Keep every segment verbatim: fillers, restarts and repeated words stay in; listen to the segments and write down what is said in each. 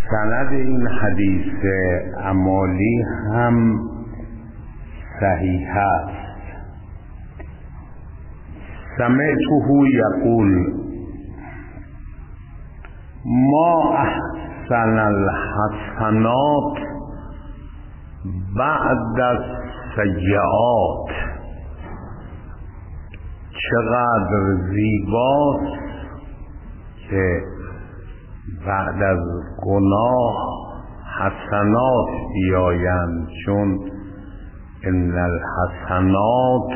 سند این حدیث عمالی هم صحیح است. سمعته یقول ما احسن الحسنات بعد السیئات، چقدر زیباست که بعد از گناه حسنات بیایند، چون ان الحسنات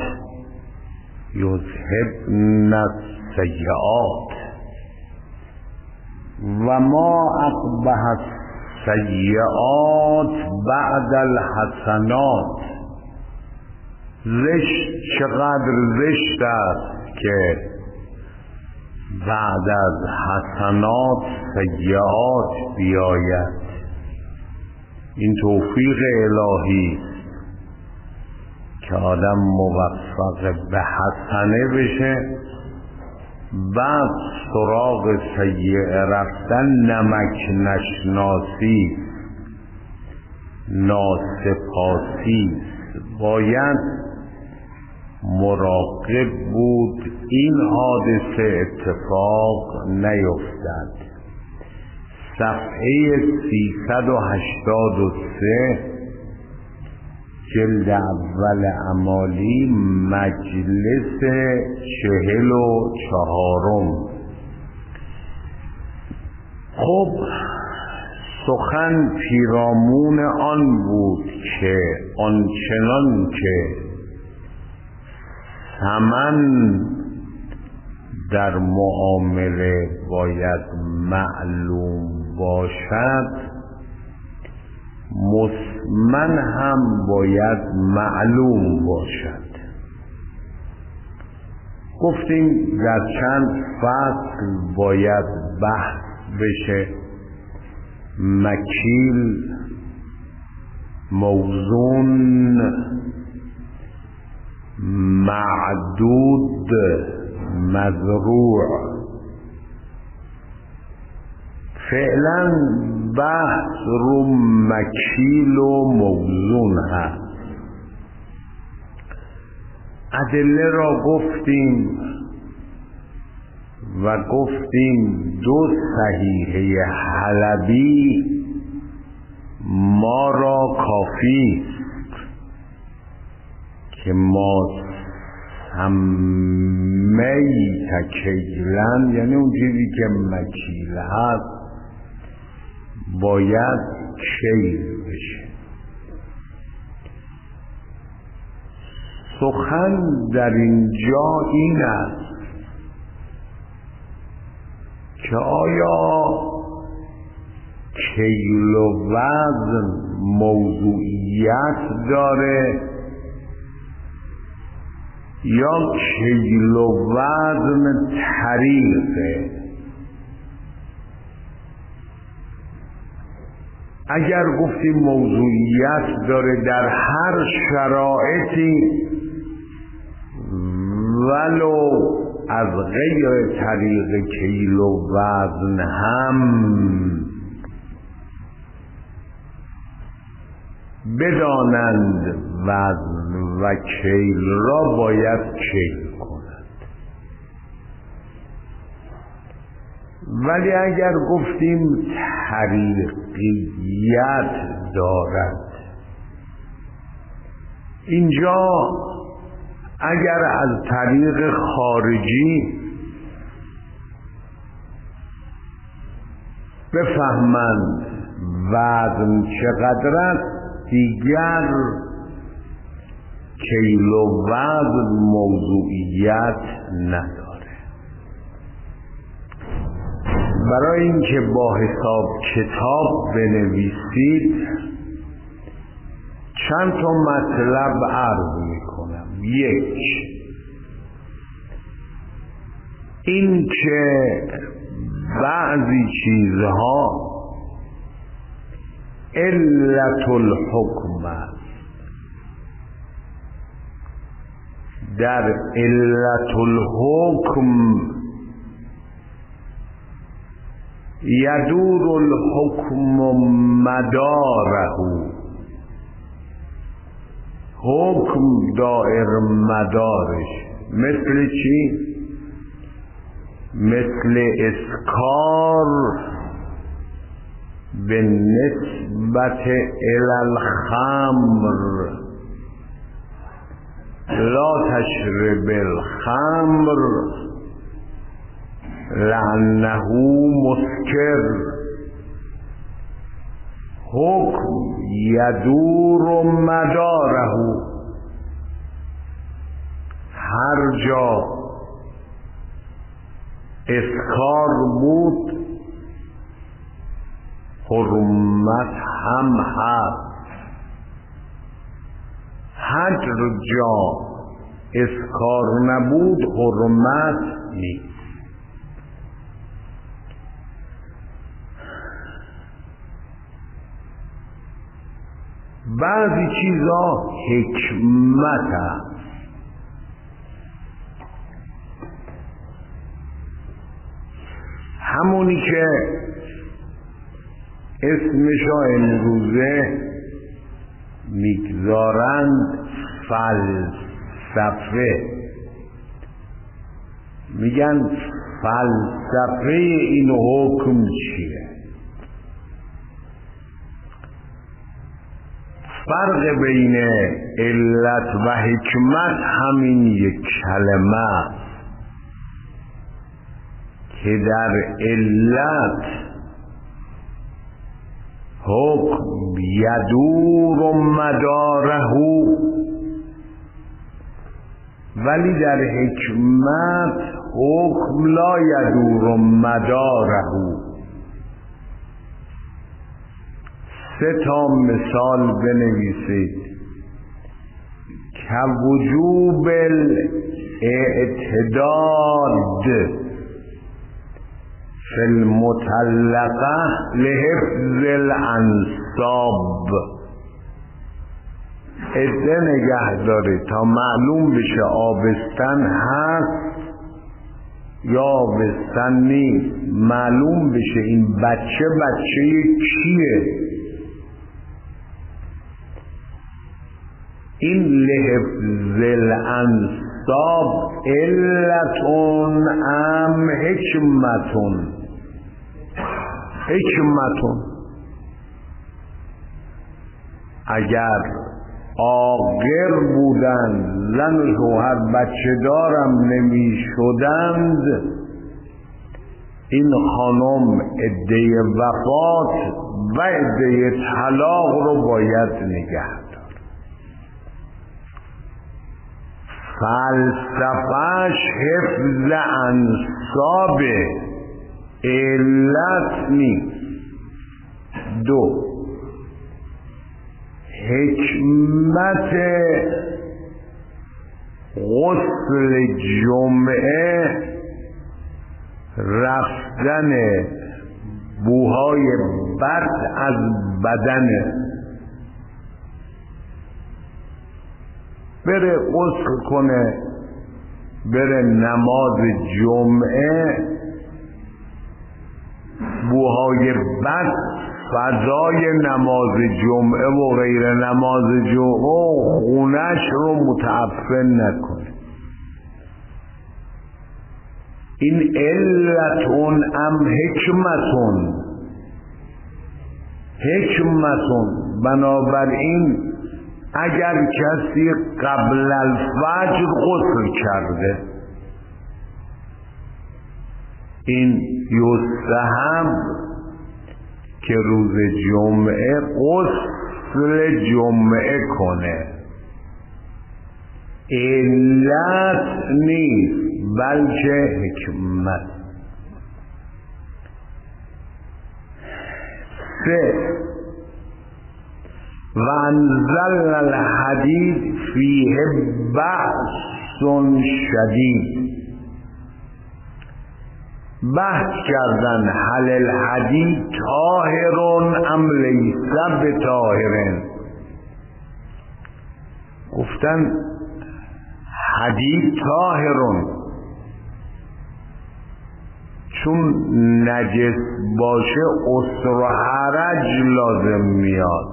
یذهبن السیئات و ما اقبح السیئات بعد الحسنات. زشت چقدر زشت است که بعد از حسنات سیئات بیاید. این توفیق الهی است که آدم موفق به حسنه بشه، بعد سراغ سیئه رفتن نمک نشناسی، ناسپاسی. باید مراقب بود این حادثه اتفاق نیفتد. صفحه سیصد و هشتاد و سه جلد اول عمالی، مجلس چهل و چهارم. خب سخن پیرامون آن بود که آنچنان که ثمن در معامله باید معلوم باشد، مثمن هم باید معلوم باشد. گفتیم در چند فصل باید بحث بشه. مکیل، موزون، معدود، مزروع. فعلا بحث رو مکیل و موزون هست. ادله را گفتیم و گفتیم دو صحیحه حلبی ما را کافی است که ما سمی تکیلن، یعنی اون چیزی که مکیل هست باید کیل بشه. سخن در اینجا این است که آیا کیل و وزن موضوعیت داره یا کیل و وزن طریقه؟ اگر گفتیم موضوعیت داره در هر شرایطی ولو از غیر طریق کیل و وزن هم بدانند وزن و کیل را باید کیل کنند. ولی اگر گفتیم طریقیت دارد، اینجا اگر از طریق خارجی بفهمند وزن چقدر است، دیگر کیل و وزن موضوعیت نداره. برای اینکه با حساب کتاب بنویسید چند تا مطلب عرض میکنم. یک، این که بعضی چیزها علت الحکم است. در علت الحکم یدور الحکم مداره، حکم دائر مدارش. مثل چی؟ مثل اسکار به نسبت الالخمر، لا تشرب الخمر لانه مسکر. حکم یدور مداره، هر جا اسکار بود حرمت هم هست، هر جا اسکار نبود حرمت نیست. بعضی چیزا حکمت هست. همونی که اسمشا امروزه میگذارند فلسفه، میگن فلسفه این حکم چیه؟ فرق بین علت و حکمت همین یک کلمه است که در علت حکم یدور مداره، ولی در حکمت حکم لا یدور مداره. سه تا مثال بنویسید که وجوب الاعتداد فی المطلقه لحفظ الانساب. عده نگه داره تا معلوم بشه آبستن هست یا آبستن نیست، معلوم بشه این بچه بچه کیه. این لحفظ الانساب علتون ام حکمتون؟ حکمتون. اگر عاقر بودند زن و شوهر بچه دارم نمی شدند، این خانم عده وفات و عده طلاق رو باید نگه داشت. فلسفهش حفظ انساب، علت نیست. دو، حکمت غسل جمعه رفتن بوهای بد از بدنه، بره غسل کنه بره نماز جمعه، بوهای بد فضای نماز جمعه و غیر نماز جمعه خونش رو متعفن نکنه. این علتون ام حکمتون؟ حکمتون. بنابراین اگر کسی قبل الفجر غسل کرده، این یستحب که روز جمعه غسل جمعه کنه، علت نیست بلکه حکمت. سه، و انزلنا الحدید فیه بأس شدید. بحث کردن هل الحدید طاهرون ام لیس بطاهرن. گفتن حدید طاهرون، چون نجس باشه اسر و حرج لازم میاد.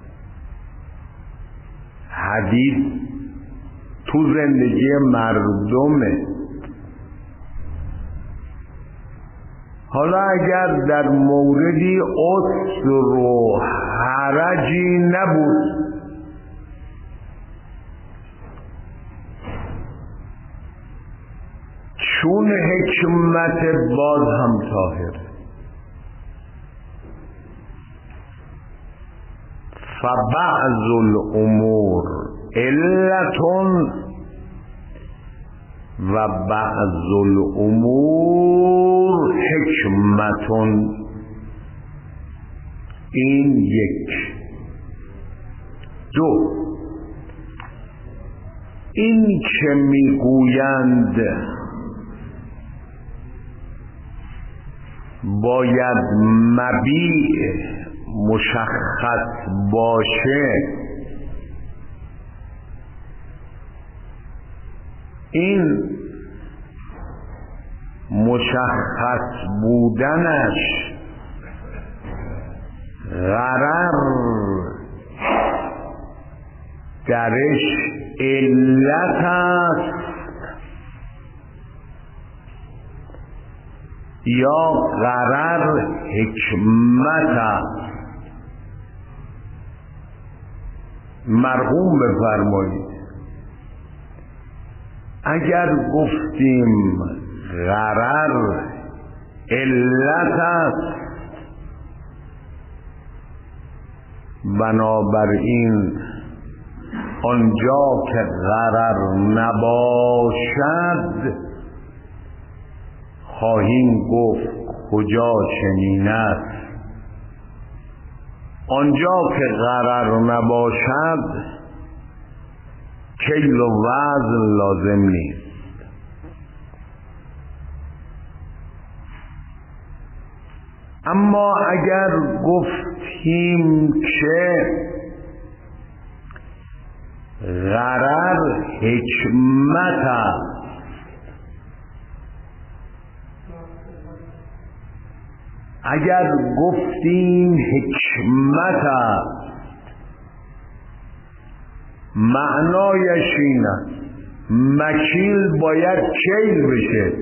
حدید تو زندگی مردمه. حالا اگر در موردی اسر و حرجی نبود، چون حکمت باز هم طاهر. فبعض الامور علتون و بعض الامور حکمتون. این یک. دو، این که میگویند باید مبیع مشخص باشه، این مشخص بودنش غرر درش علت است یا غرر حکمت است؟ مرحوم بفرمایید اگر گفتیم غرر علت است، بنابراین آنجا که غرر نباشد خواهیم گفت کجا چنین است. آنجا که غرر نباشد کیل و وزن لازم نیست. اما اگر گفتیم که غرر حکمت است، اگر گفتیم حکمت است، معنایش این است مکیل باید کیل بشه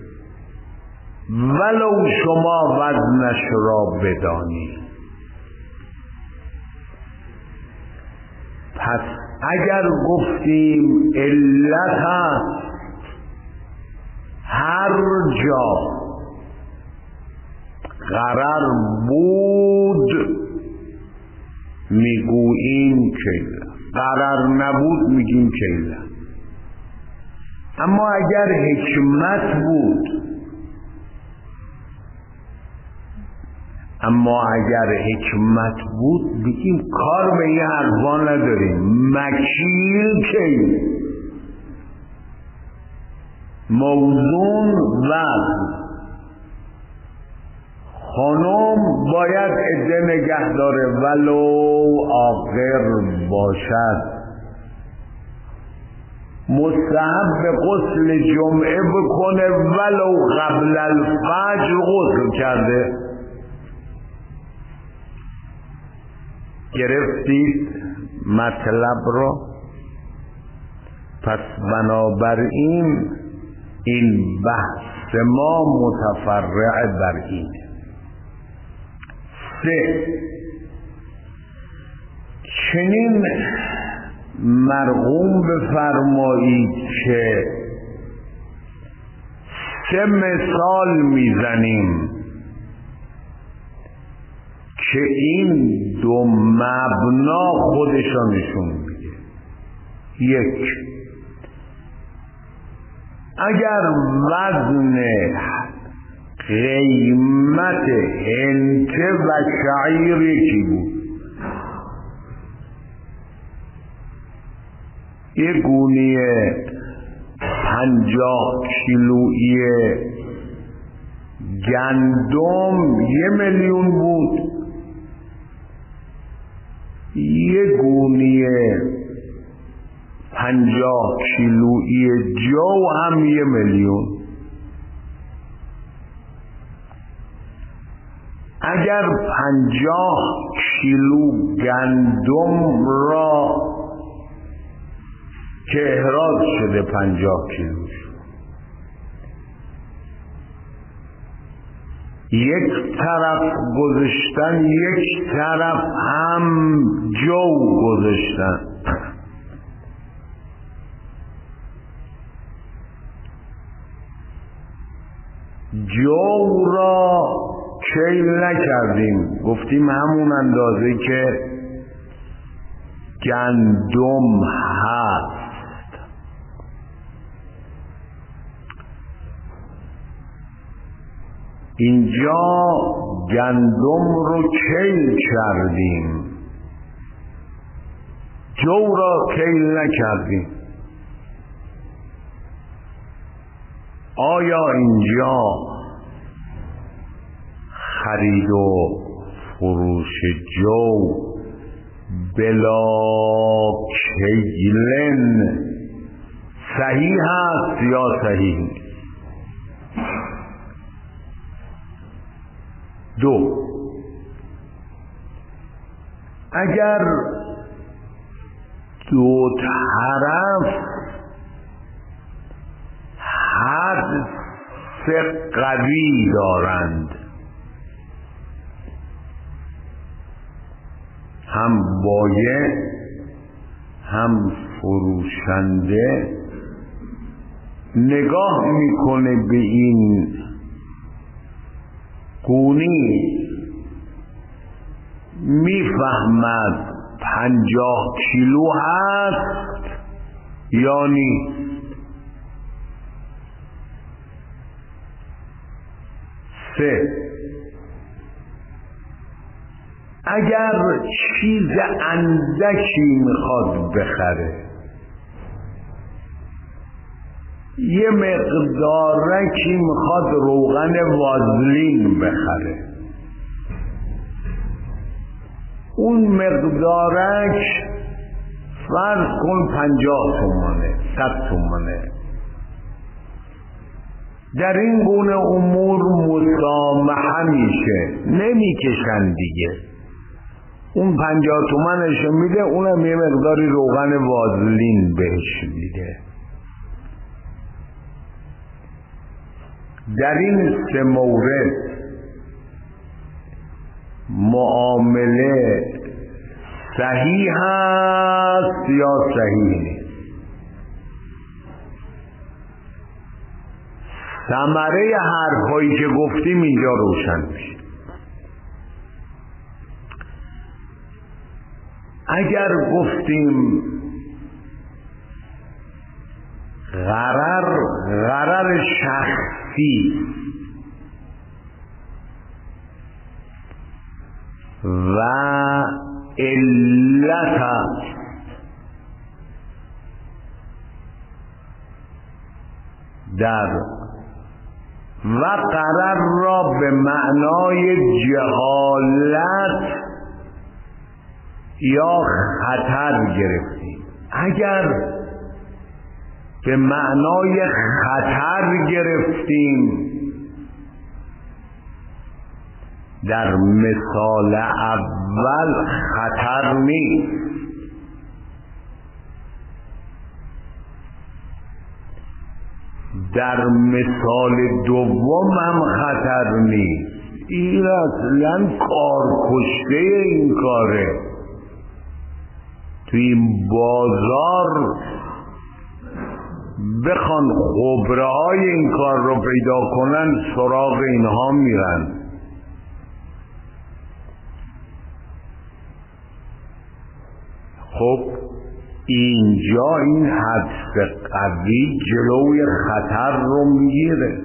ولو شما وزنش را بدانید. پس اگر گفتیم علت است، هر جا غرر بود میگوییم کیل، غرر نبود میگیم کیل. اما اگر حکمت بود اما اگر حکمت بود بگیم کار به این حرفا نداریم، مکیل کیل، موزون وزن. خانم باید عده نگه داره ولو آخر باشد. مستحب به غسل جمعه بکنه ولو قبل الفجر غسل کرده. گرفتید مطلب رو؟ پس بنابراین این بحث ما متفرع بر اینه. سه، چنین مرغوم بفرمایید که سه مثال میزنیم که این دو مبنا خودشانشون میگه. یک، اگر وزن قیمت هنته و شعیر یکی بود، یک گونی پنجاه کیلویی گندم یه میلیون بود، یک گونی پنجاه کیلویی جو هم یه میلیون. اگر پنجاه کیلو گندم را که احراز شده پنجاه کیلوش یک طرف گذاشتن، یک طرف هم جو گذاشتن، جو را کیل نکردیم، گفتیم همون اندازه که گندم هست. اینجا گندم رو کیل کردیم، جو را کیل نکردیم. آیا اینجا خرید و فروش جو بلا کیلن صحیح است یا صحیح نیست؟ دو، اگر دو طرف حدس قوی دارند، هم بایع هم فروشنده نگاه میکنه به این گونی، میفهمد پنجاه کیلو هست یا نیست. سه، اگر چیز اندکی میخواد بخره، یه مقدارکی میخواد روغن وازلین بخره، اون مقدارک فرض کن پنجاه تومانه، صد تومانه. در این گونه امور مسامحه میشه، نمیکشن دیگه. اون پنجاه تومنش میده، اونم یه مقداری روغن وازلین بهش میده. در این سه مورد معامله صحیح است یا صحیح نیست؟ ثمره حرفایی که گفتیم اینجا روشن میشه. اگر گفتیم غرر غرر شخصی و علت است، در و غرر را به معنای جهالت یا خطر گرفتیم. اگر به معنای خطر گرفتیم، در مثال اول خطر نیست. در مثال دوم هم خطر نیست. این اصلا کارکشته این کاره. توی این بازار بخوان خبره های این کار رو پیدا کنن، سراغ اینها میرن. خب اینجا این حدس قوی جلوی خطر رو میگیره.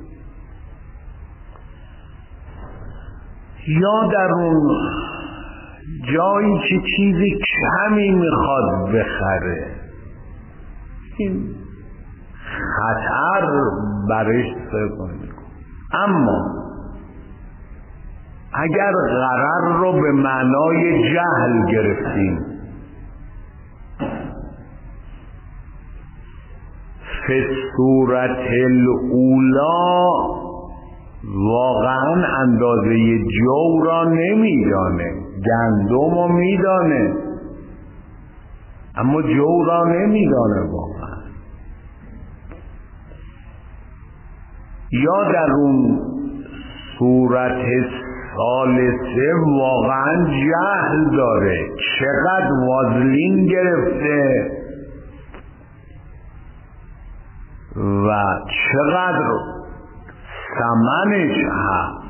یا در اون جایی که چیزی کمی میخواد بخره، این خطر برش سرگانی کن. اما اگر غرر رو به معنای جهل گرفتیم، فی صورت الاولا واقعا اندازه جو را نمیدانه، گندم را میدانه اما جو را نمیدانه واقعا. یا در اون صورت ثالثه واقعا جهل داره، چقدر وازلین گرفته و چقدر ثمنش هست.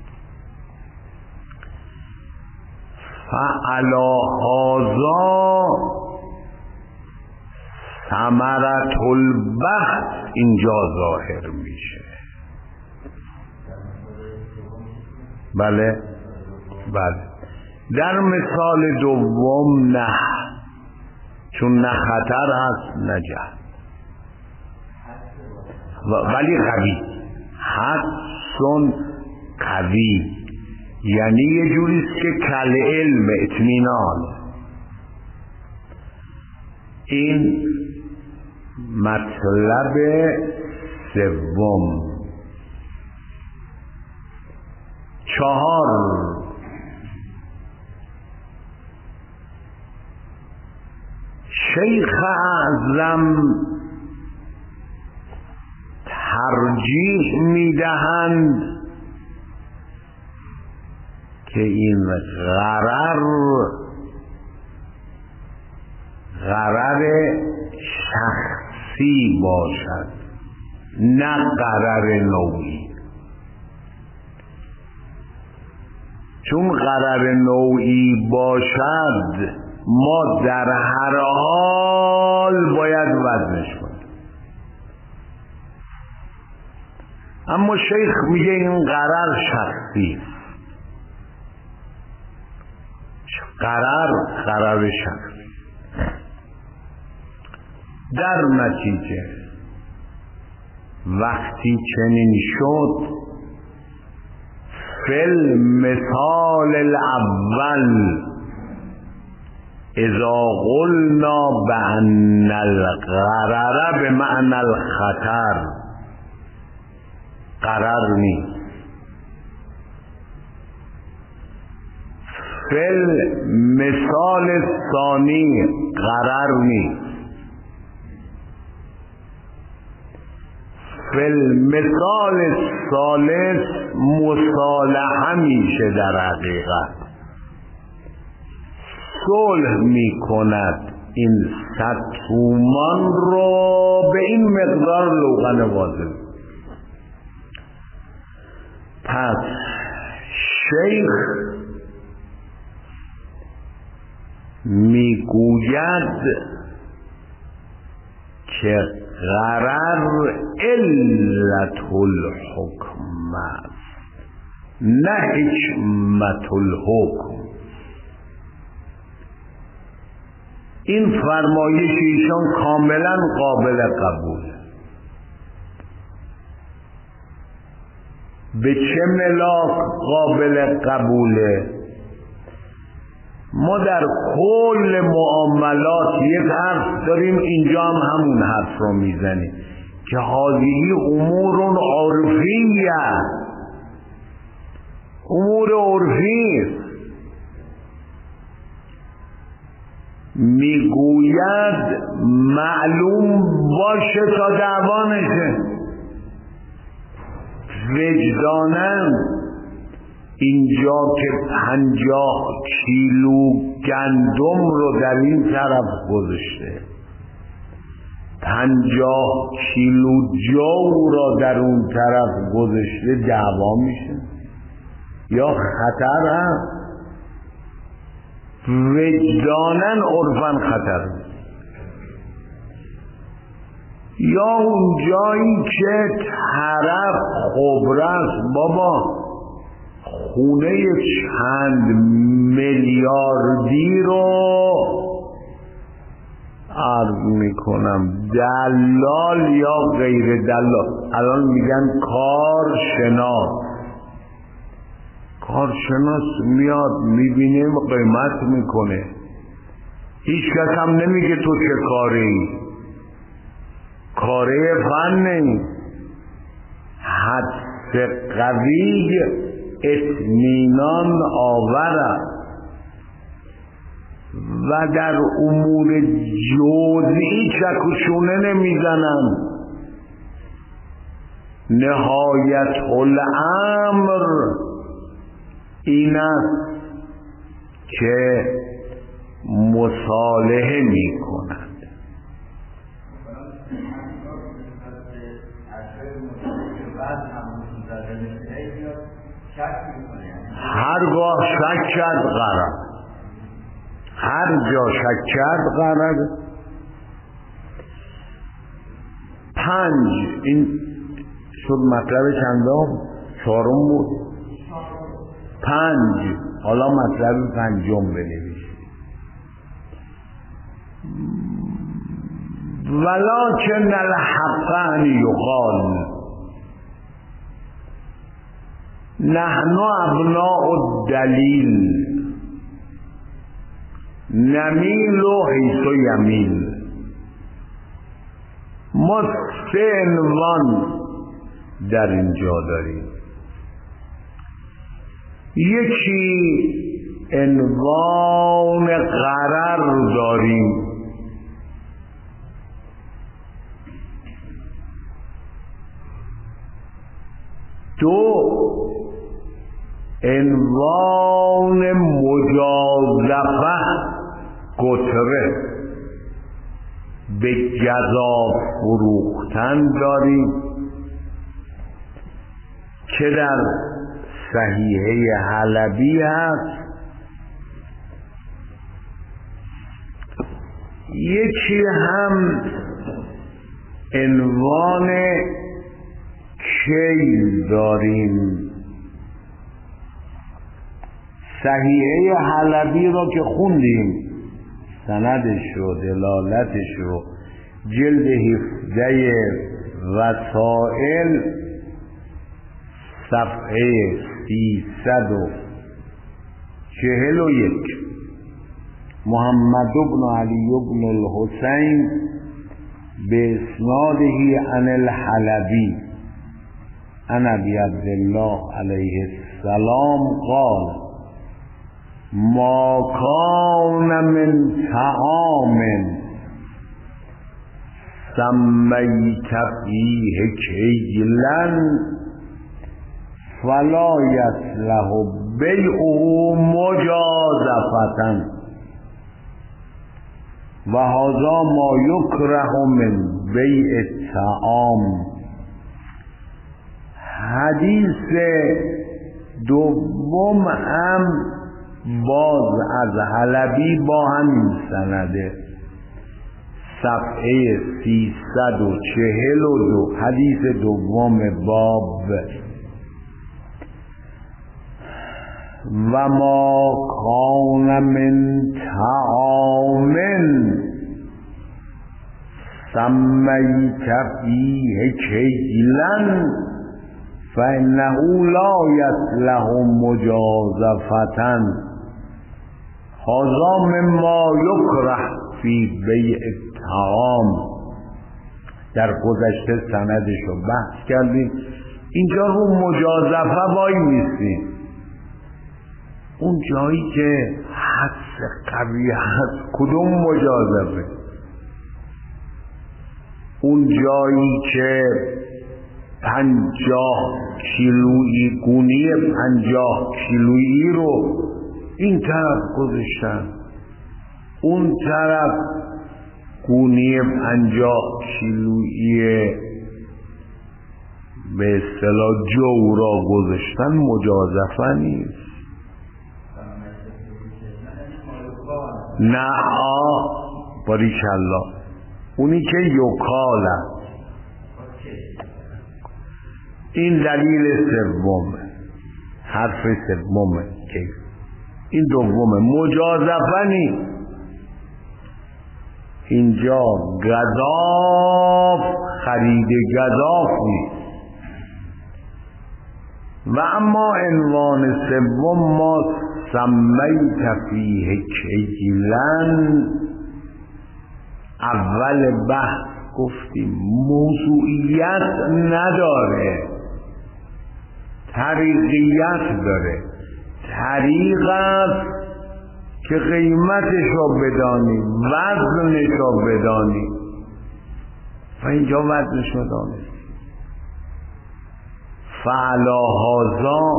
فعلا هذا ثمرة البحث اینجا ظاهر میشه. بله بله. در مثال دوم نه، چون نه خطر هست نه جهل، ولی قوی، حدسون قوی، یعنی یه جوریست که کل علم، اطمینان. این مطلب سوم. چهار، شیخ اعظم ترجیح میدهند که این غرر غرر شخصی باشد نه غرر نوعی. چون غرر نوعی باشد ما در هر حال باید وزنش کنیم، اما شیخ میگه این غرر شخصی، غرر غرر شخصی. در نتیجه وقتی چنین شد، فی المثال الاول اذا قلنا بأن الغرر بمعنى الخطر، غرر نیست. فی المثال الثانی غرر نیست. فی المثال الثالث مصالحه میشه، در حقیقت صلح میکند این صد تومان رو به این مقدار روغن واضح. پس شیخ میگوید که غرر علت الحکم است نه حکمت الحکم. این فرمایش ایشان کاملا قابل قبوله. به چه ملاک قابل قبوله؟ ما در کل معاملات یک حرف داریم، اینجا هم همون حرف رو میزنیم که هذه امور عرفیه، امور عرفی. میگوید معلوم باشه تا دعوا نشه، وجدانن اینجا که پنجاه کیلو گندم رو در این طرف گذاشته، پنجاه کیلو جو را در اون طرف گذاشته، دعوا میشه یا خطر هست؟ وجدانن عرفن خطر هست. یا اون جایی که طرف خبره است، بابا خونه چند میلیاردی رو عرض میکنم دلال یا غیر دلال، الان میگن کارشناس، کارشناس میاد میبینه قیمت میکنه، هیچ کس هم نمیگه تو چه کاری، کاره فن نیست. حدس قوی اطمینان آور است و در امور جزئی چک و چونه نمیزنند. نهایت الامر این است که مصالحه می کند. هرگاه شک کرد قرار هر جا شک کرد قرار پنج. این شد مطلب چندم؟ چهارم بود. پنج. حالا مطلب پنجم بنویسید. ولکن الحق ان یقال نحن ابناء الدلیل نمیل حیث یمیل. ما سه عنوان در اینجا داریم. یکی عنوان قرار داریم، دو عنوان مجازفه قطره به گزاف فروختن داریم که در صحیحه حلبی هست. یکی هم عنوان کیل داریم. صحیحه حلبی را که خوندیم، سندش رو دلالتش رو جلد هفده وسائل صفحه سیصد و چهل و یک. محمد بن علی بن الحسین به اسناده عن الحلبی عن ابی عبدالله علیه السلام قال ما کان من طعام سمیت فیه کیلا فلا یصلح بیعه مجازفة و هذا ما یکره من بیع الطعام. حدیث دوم هم باز از حلبی با همین سنده، صفحه سیصد و چهل و دو، حدیث دوم باب. و ما کان من طعام سمیت فیه کیلا فانه لا یصلح مجازفة هذا مما یکره فی بیع الطعام. در گذشته سندش رو بحث کردیم. اینجا رو مجازفه وای میستیم، اون جایی که حدس قوی هست. کدوم مجازفه؟ اون جایی که پنجاه کیلویی گونی پنجاه کیلویی رو این طرف گذاشتن، اون طرف گونی پنجاه کیلویی به اصطلاح جو را گذاشتن. مجازفه نیست. نه آ باریکالله، اونی که یکال است. این دلیل سومه، حرف سومه که این دومه. مجازفه نیست. اینجا گزاف خرید گزاف نیست. و اما عنوان سوم ما سمیت فیه کیلن، اول بحث گفتیم موضوعیت نداره. طریقیت داره. طریق است که قیمتش رو بدانی، وزنش رو بدانی و اینجا وزنش رو دانست. فعلا هازا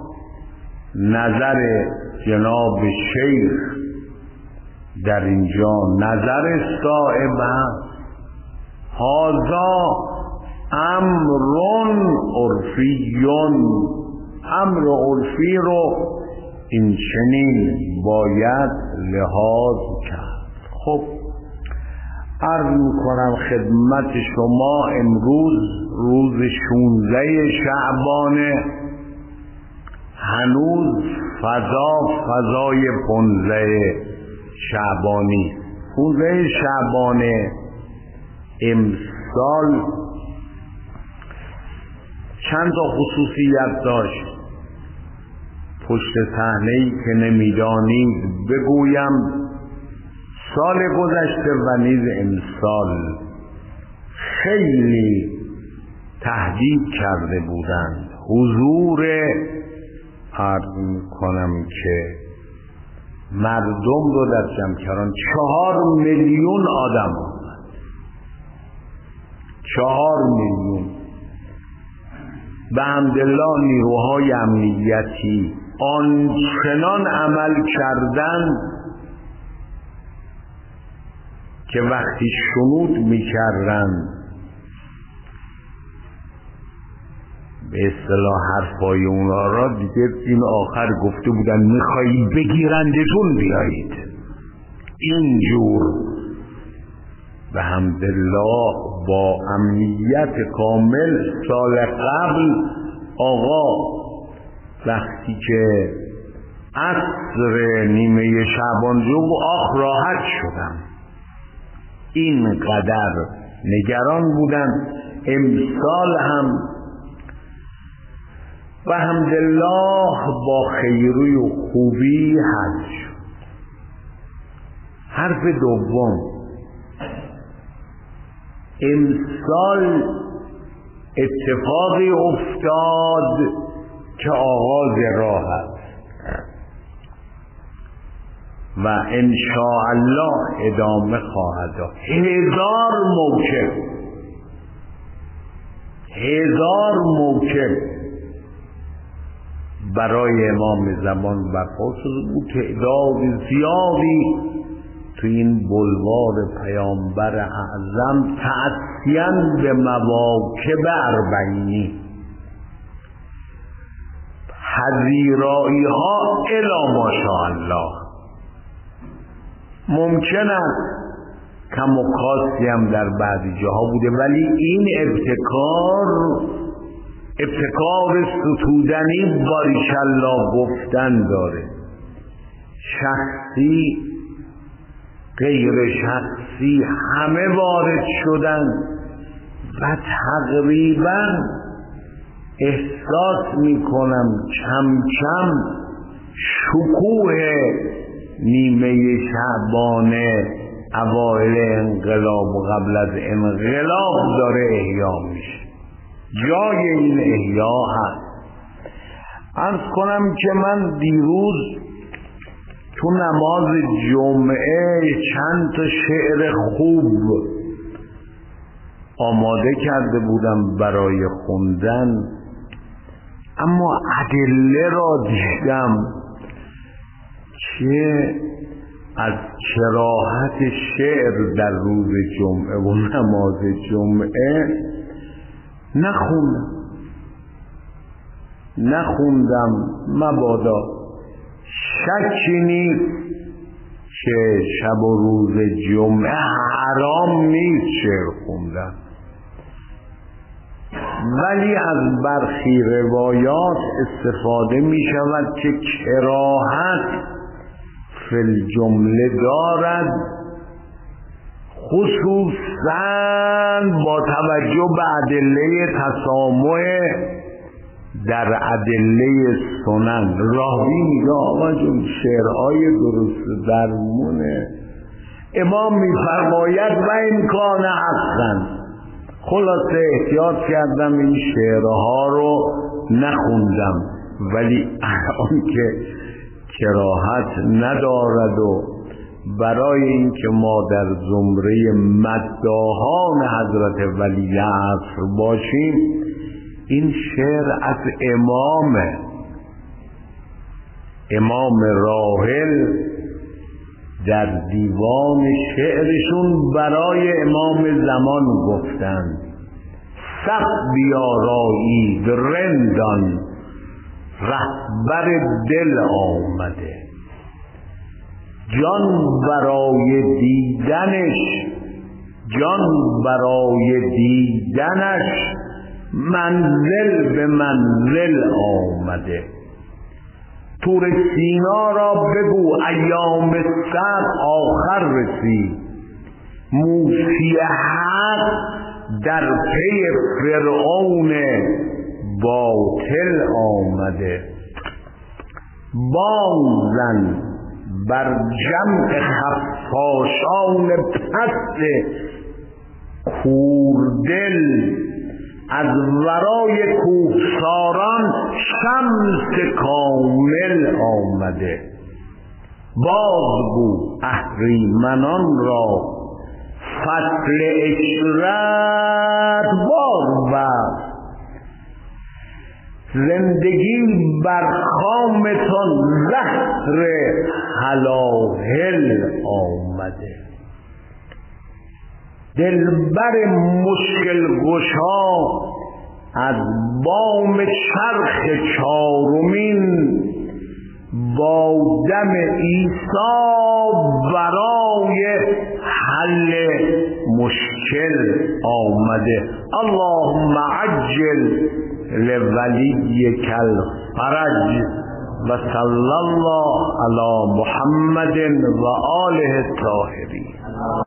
نظر جناب شیخ در اینجا نظر صاحب هست. هازا امرون عرفیون، امر عرفی رو این چنین باید لحاظ کرد. خب عرض میکنم خدمت شما امروز روز شانزده شعبانه، هنوز فضا فضای پانزده شعبانی. پانزده شعبانه امسال چند تا خصوصیت داشت. پشت صحنه‌ای که نمیدانید بگویم، سال گذشته و نیز امسال خیلی تهدید کرده بودند. حضور عرض میکنم که مردم رو در جمکران چهار میلیون آدم بودند. چهار میلیون. به حمدالله نیروهای امنیتی آنچنان عمل کردند که وقتی شنود میکردند به اصطلاح حرفای اونا را دیگه این آخر گفته بودن میخوایی بگیرندتون بیایید. اینجور به حمدالله با امنیت کامل سال قبل آقا وقتی که عصر نیمه شعبان جو آخ راحت شدم، اینقدر نگران بودن. امسال هم و حمدالله با خیری و خوبی حل شد. حرف دوم، امسال اتفاقی افتاد که آغاز راه است و انشاءالله ادامه خواهد داشت. هزار موکب هزار موکب برای امام زمان برپا شده بود. تعداد زیادی تو این بلوار پیامبر اعظم تأسیاً به مواکب اربعینی، حزیرایی ها الی ماشاءالله. ممکن است کم و کاسی هم در بعضی جاها بوده، ولی این ابتکار ابتکار ستودنی باریکالله گفتن داره. شخصی غیر شخصی همه وارد شدن و تقریبا احساس میکنم کم کم شکوه نیمه شعبانه اوایل انقلاب و قبل از انقلاب داره احیا میشه. جای این احیا هست. عرض کنم که من دیروز تو نماز جمعه چند تا شعر خوب آماده کرده بودم برای خوندن، اما ادله را دیدم که از کراهت شعر در روز جمعه و نماز جمعه نخوندم نخوندم مبادا. شکی نیست که شب و روز جمعه حرام نیست شعر خوندن، ولی از برخی روایات استفاده می شود که کراهت فی الجمله دارد، خصوصاً با توجه به ادله تسامح در ادله سنن. راوی میگه آقا جون شعرهای درست درمونه. امام میفرماید و امکان حقا. خلاصه احتیاط کردم این شعرها رو نخوندم، ولی الان که کراهت ندارد و برای اینکه ما در زمره مداحان حضرت ولی عصر باشیم، این شعر از امامه، امام راحل در دیوان شعرشون برای امام زمان گفتند: سب بیارایید رندان، رهبر دل آمده. جان برای دیدنش، جان برای دیدنش منزل به منزل آمده. طور سینا را بگو ایام سر آخر رسید. موسی حق در پی فرعون باطل آمده. بانزن بر جمع خفاشان پست کوردل، از ورای کوهساران شمس کامل آمده. بازگو اهریمنان را فصل اشرت بار بست. زندگی بر خامتان زهر هلاهل آمده. دلبر مشکل گشا از بام چرخ چارمین، با دم عیسی برای حل مشکل آمده. اللهم عجل لولیک الفرج و صلی الله علی محمد و آله الطاهرین.